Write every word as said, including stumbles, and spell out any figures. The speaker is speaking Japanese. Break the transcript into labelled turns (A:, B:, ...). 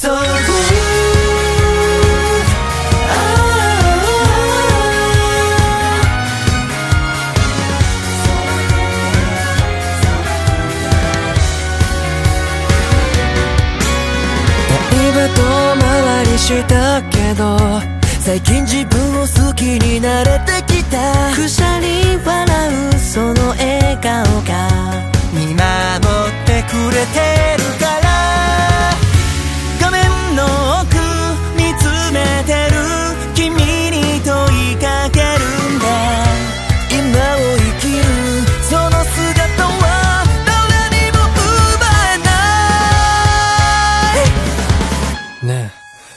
A: So good。 だいぶ遠回りしたけど最近自分を好きになれてきた。くしゃり笑う